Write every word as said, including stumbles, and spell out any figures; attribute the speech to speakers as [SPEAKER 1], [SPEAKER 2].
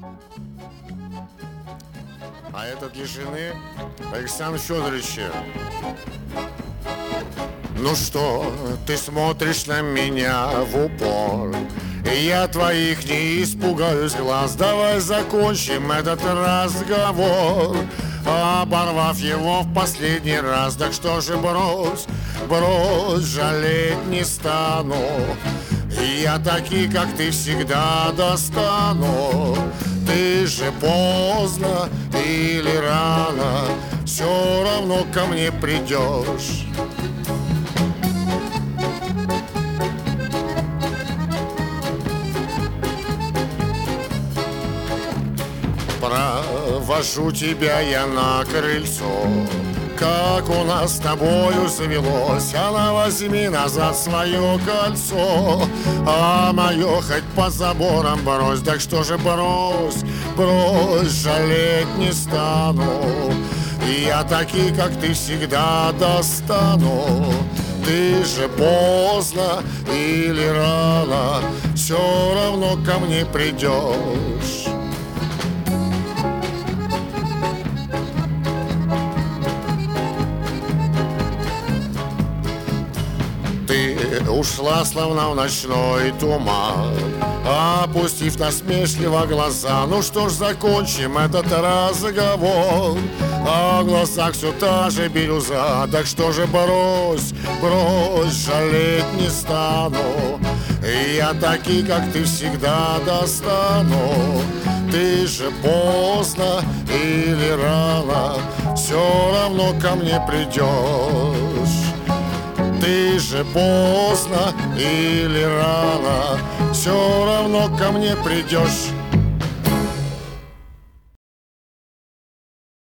[SPEAKER 1] А это для жены Александра Федоровича. Ну что, ты смотришь на меня в упор, и я твоих не испугаюсь глаз. Давай закончим этот разговор, оборвав его в последний раз. Так что же, брось, брось, жалеть не стану. Я такие, как ты, всегда достану. Ты же поздно или рано все равно ко мне придешь. Провожу тебя я на крыльцо, как у нас с тобою завелось. Она возьми назад свое кольцо, а мое хоть по заборам брось. Так что же, брось, брось, жалеть не стану. Я такие, как ты, всегда достану. Ты же поздно или рано все равно ко мне придешь. Ушла, словно в ночной туман, опустив насмешливо глаза. Ну что ж, закончим этот разговор, а в глазах все та же бирюза. Так что же, брось, брось, жалеть не стану. Я такие, как ты, всегда достану. Ты же поздно или рано все равно ко мне придешь. Ты же поздно или рано все равно ко мне придешь.